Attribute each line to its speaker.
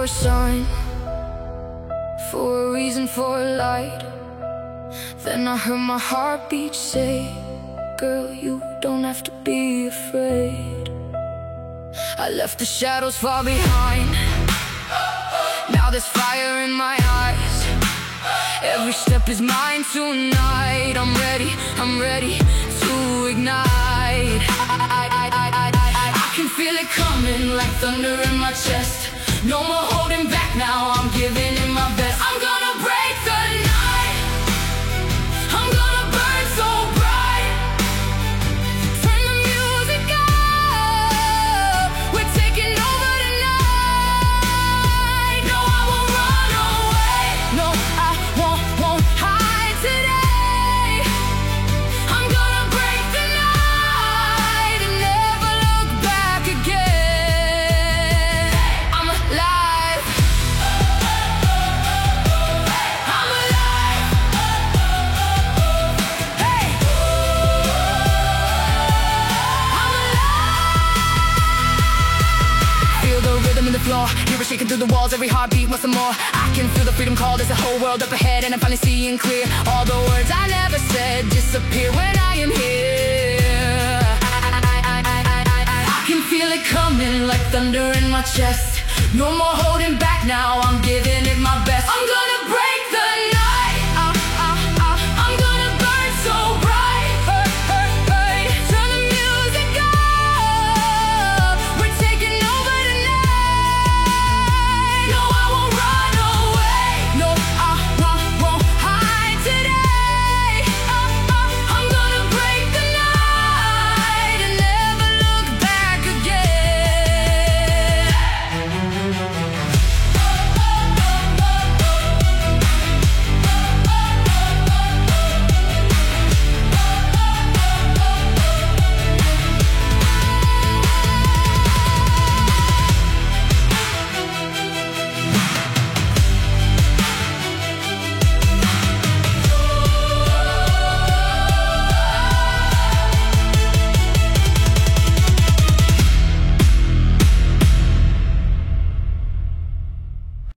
Speaker 1: a sign, for a reason, for a light. Then I heard my heartbeat say, girl, you don't have to be afraid. I left the shadows far behind. Now there's fire in my eyes. Every step is mine tonight. I'm ready to ignite. I can feel it coming like thunder in my chest. No more holding back now, I'm giving it my best. I'm gonna break the night. I'm gonna burn so bright. Turn the music up. We're taking over tonight. No, I won't run away. No, I won't hide today. I'm gonna break the night and never look back again. I'm alive. I'm alive. Hey. I'm alive. Feel the rhythm in the floor. Hear it shaking through the walls. Every heartbeat wants some more. I can feel the freedom call. There's a whole world up ahead, and I'm finally seeing clear. All the words I never said disappear when I am here. I can feel it coming like thunder in my chest. No more holding back now, I'm giving